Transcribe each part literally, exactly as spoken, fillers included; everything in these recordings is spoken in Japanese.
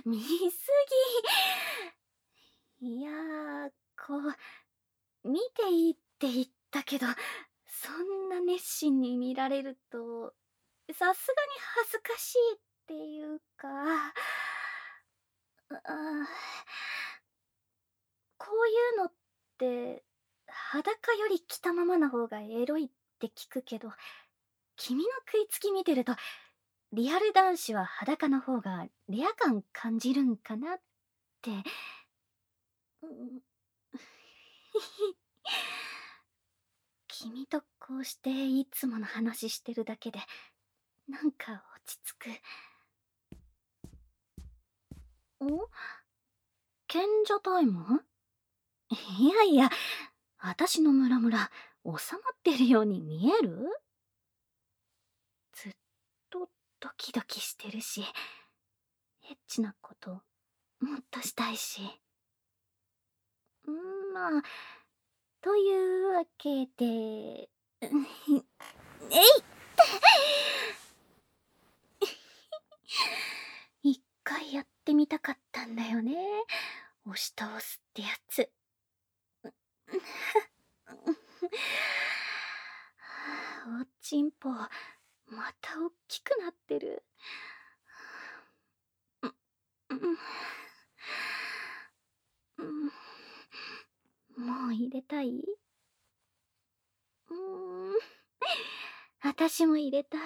見すぎ。いやー、こう、見ていいって言ったけど、そんな熱心に見られると、さすがに恥ずかしいっていうか、ああ、こういうのって、裸より着たままの方がエロいって聞くけど、君の食いつき見てると、リアル男子は裸の方がレア感感じるんかなって。うん。君とこうしていつもの話してるだけで、なんか落ち着く。ん？賢者タイム？いやいや、私のムラムラ収まってるように見える？ずっとドキドキしてるし、エッチなこともっとしたいし。んまあ、というわけで、えいって一回やってみたかったんだよね。押し倒すってやつ。おちんぽ、またおっきくなってる。もう入れたい？うーん、私も入れたい。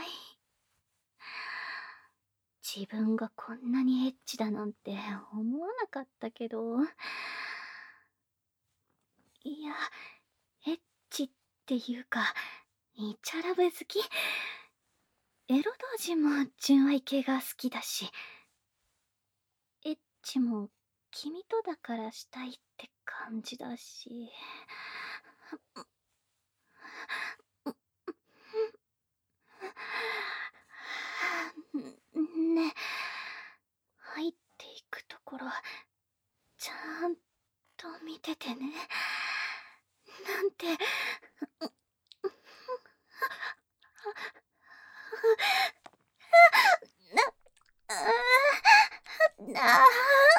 自分がこんなにエッチだなんて思わなかったけど。いや、エッチっていうか、イチャラブ好き。エロ同人も純愛系が好きだし、エッチも君とだからしたいって感じだし。ね、入っていくところ、ちゃんと見ててね。なんて、な、なあ、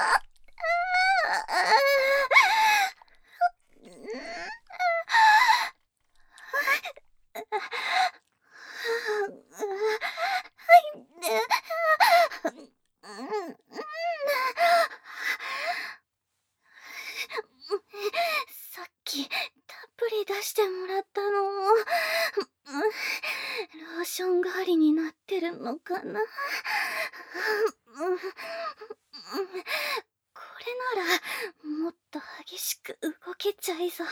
さっきたっぷり出してもらったの。ローション代わりになってるのかな。これならもっと激しく動けちゃいそう。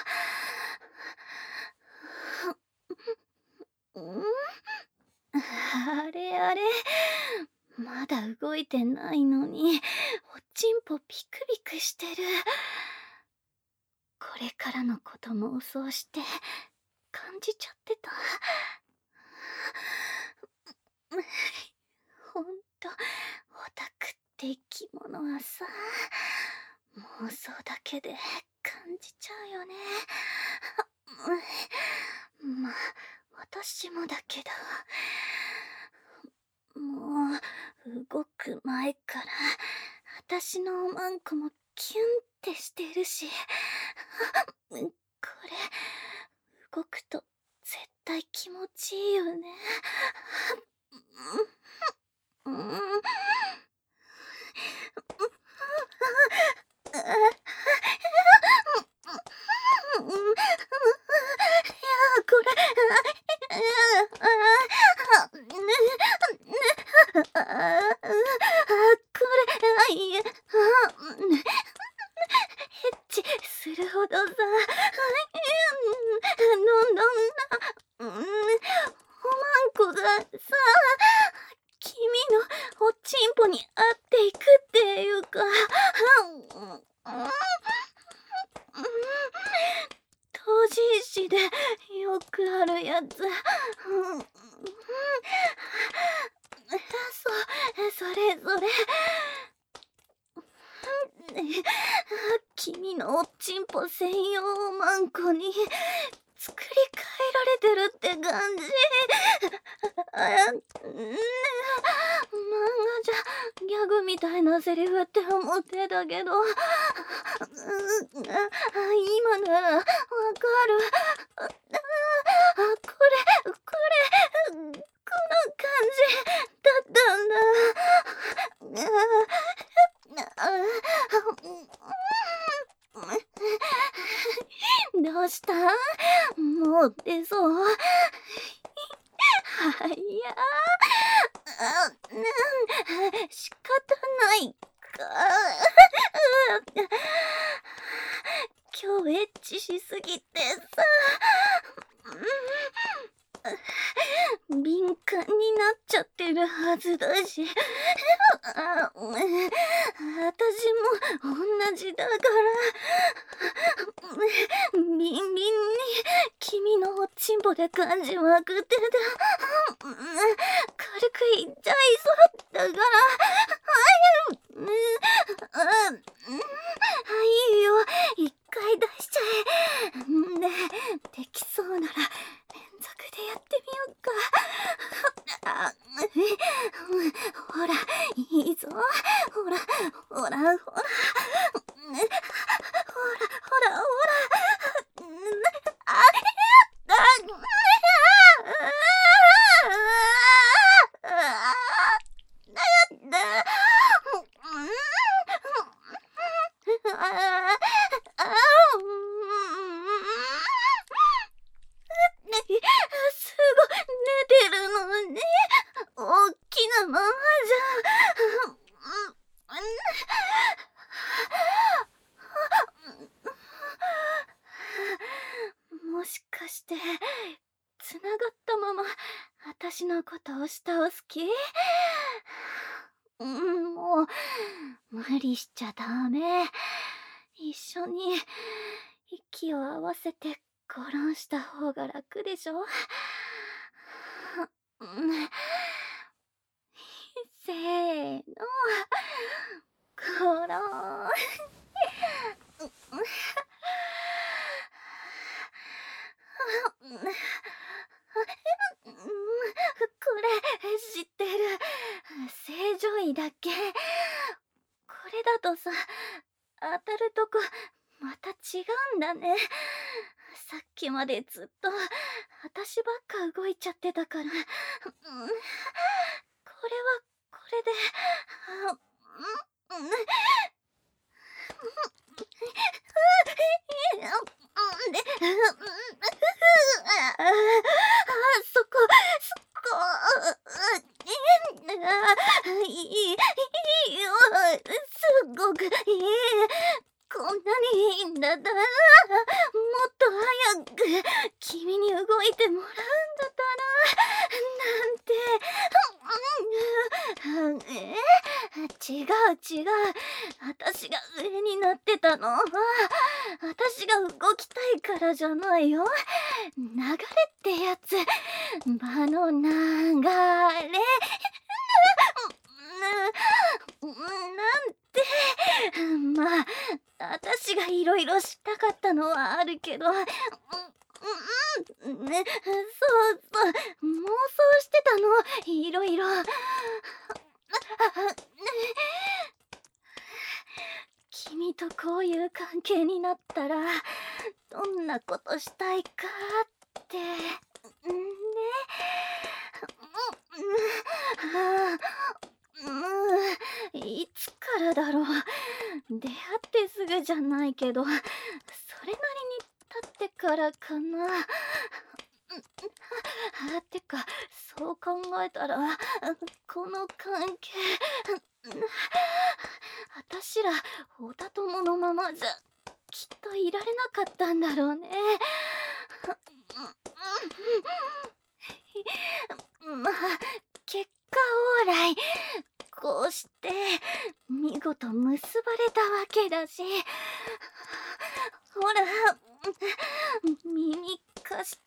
あれあれ、まだ動いてないのにおちんぽピクピクしてる。これからのこと妄想して感じちゃってた。ほんと、オタクって生き物はさ、妄想だけで感じちゃうよね。まあ、私もだけど、もう動く前から私のおまんこもキュンってしてるし、これ動くと絶対気持ちいいよね。うん、いや、これ、これ、いや、エッチするほどさ、どんどん、おまんこがさ、君のおちんぽに合っていくっていうか、同人誌でよくあるやつ。そ、それそれ。君のおちんぽ専用おまんこに作り変えられてるって感じ。あ、ねえ、漫画じゃギャグみたいなセリフって思ってたけど、う、あ、今ならわかる。あ、あ、これ、これ、この感じだったんだ。ああ、どうした？もう出そう？はや。あ、なん、仕方ないか。今日エッチしすぎてさ、敏感になっちゃってるはずだし、あ、私も同じだから、ビンビンに君のおちんぽで感じまくってた。軽くいっちゃいそうだから、はい、あ、いいよ、一回出しちゃえ。で、できそうなら連続でやってみようか。あ、ほら、いいぞ。ほら、ほら、ほら。ほら、ほら、ほら、ほら。あ、あ、すごい寝てるのに、おっきなままじゃ。もしかしてつながったまま私のこと押し倒す気？うん、もう無理しちゃダメ。一緒に息を合わせてゴロンした方が楽でしょ？うん、せーの、ゴロン。これ知ってる。正常位だっけ？これだとさ、当たるとこまた違うんだね。さっきまでずっと私ばっか動いちゃってたから。うん、これはこれで、あ、うん、うん、で、あ、そこ、そこ、いい、いいよ、すごくいい。こんなにいいんだったら、もっと早く君に動いてもらうんだったら、なんて、え、違う違う。私が上になってたのは、私が動きたいからじゃないよ。流れってやつ。場の流れ。な、なんて。まあ、私がいろいろしたかったのはあるけど、うん、うん、ね、そうそう、妄想してたの、いろいろ。君とこういう関係になったら、どんなことしたいかって、ね。うん、うん、いつからだろう。出会ってすぐじゃないけど、それなりに経ってからかな。あ、てか、そう考えたら、この関係、私ら、オタ友のままじゃ、きっといられなかったんだろうね。まあ、結果オーライ。こうして、見事結ばれたわけだし。ほら、耳貸して。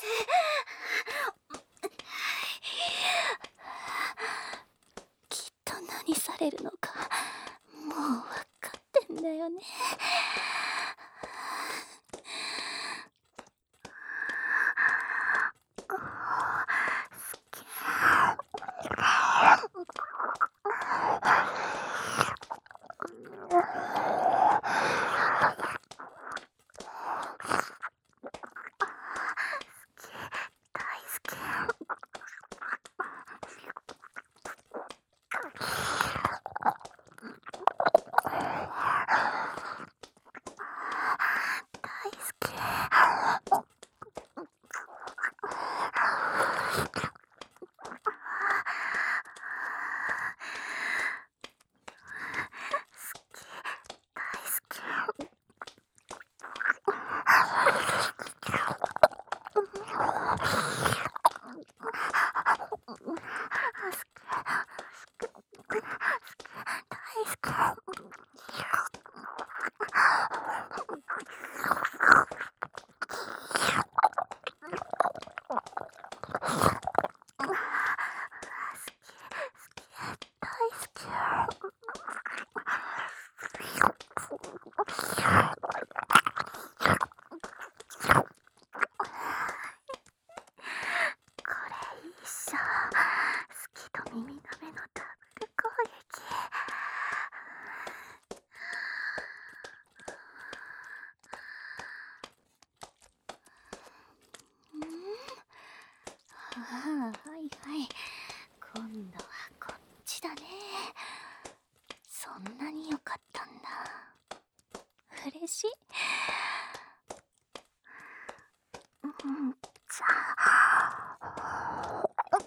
きっと何されるのか、もうわかってんだよね。 はいはい。今度はこっちだね。そんなに良かったんだ。嬉しい。うん、じゃあ。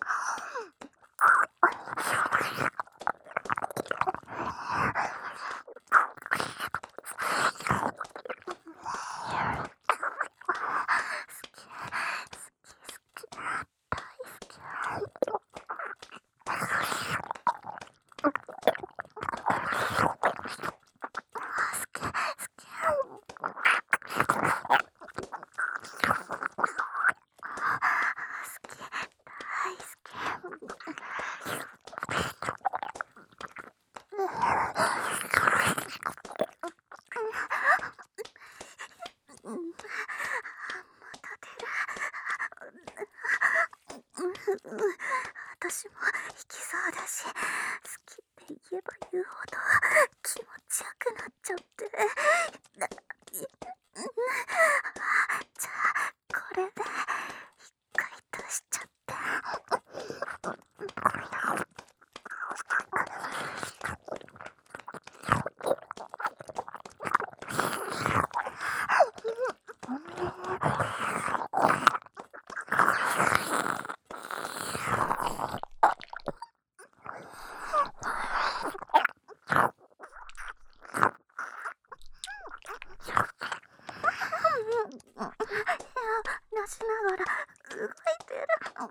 私も行きそうだし、好きって言えば言うほど気持ちよくなっちゃって。じゃあこれで一回出しちゃって。手を出しながら動いてる。あ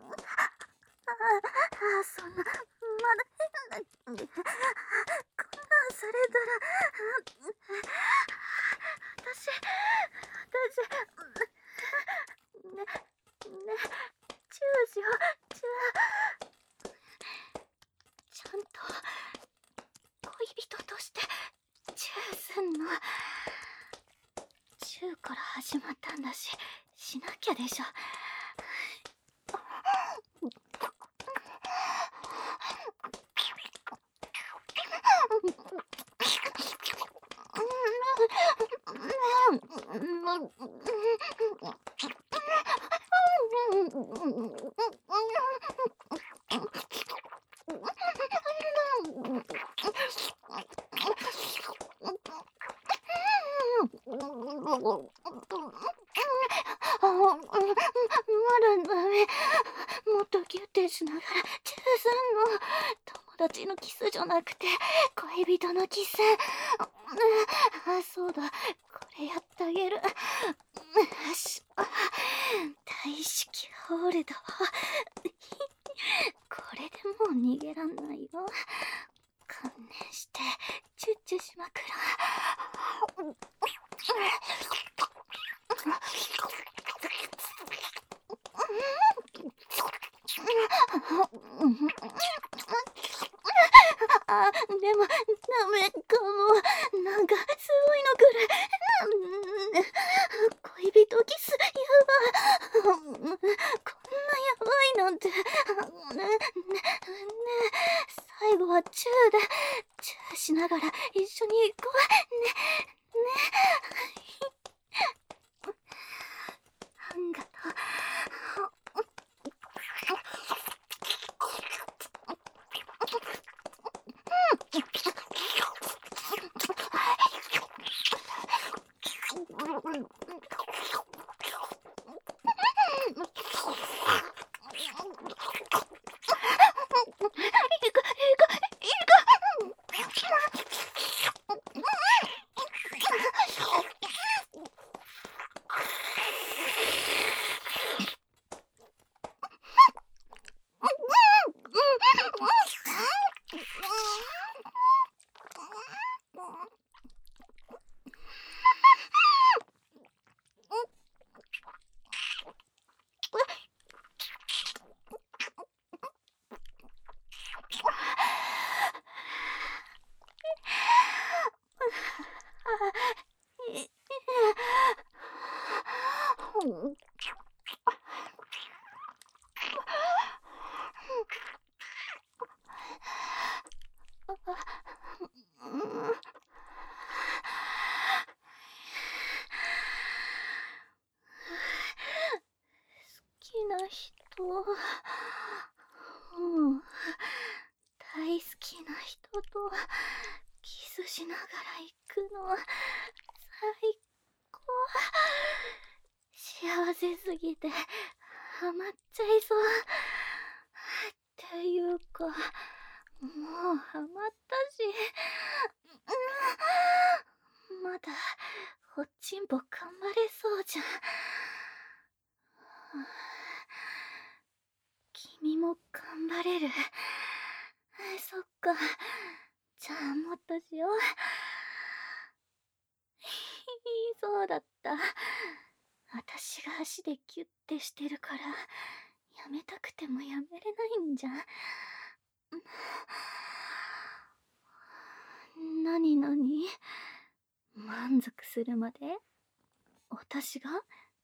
あ、そんな、まだ変な、こんなんされたら、私、私、ね、ね、チューしよう、チュー。ちゃんと、恋人として、チューすんの。チューから始まったんだし、しなきゃでしょ。まだダメ。もっとギュッてしながらチューすんの。友達のキスじゃなくて恋人のキス。あ、そうだ、これやってあげる。よし、大式ホールだわ。これでもう逃げらんないよ。観念してチュッチュしまくら。あ、でもダメかも。なんかすごいのくらい。恋人キスやば。こんなやばいなんて。ねね最後はチューでチューしながら一緒に行こう。ねね。あんがとう。好きな人とキスしながら行くの最高。幸せすぎてハマっちゃいそう。っていうかもうハマったし、まだほっちんぼ頑張れそうじゃん。君も頑張れる。そっか、じゃあもっとしよう。そうだった。私が足でキュッてしてるからやめたくてもやめれないんじゃん。なになに、満足するまで私が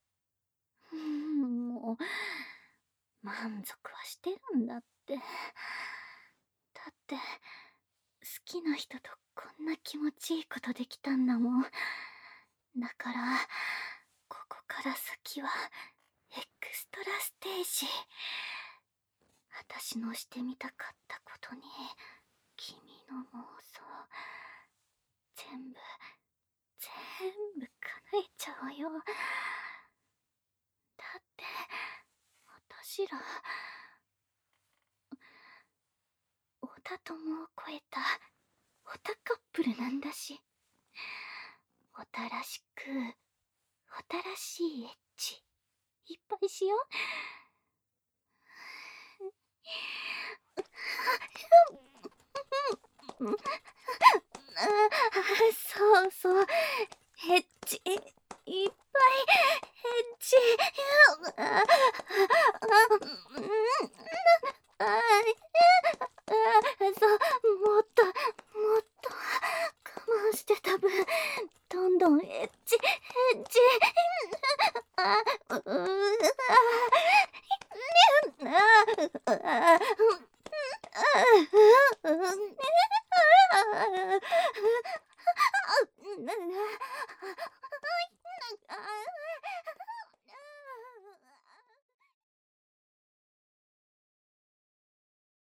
もう満足はしてるんだって。だって好きな人とこんな気持ちいいことできたんだもん。だからここから先はエクストラステージ。私のしてみたかったことに君の妄想全部全部叶えちゃうよ。だって私らオタ友を超えたオタカップルなんだし、オタらしくオタらしいエッチいっぱいしよう。そうそう、エッチいっぱいエッチ。そう、もっともっと我慢してた分どんどんエッチエッチ。あう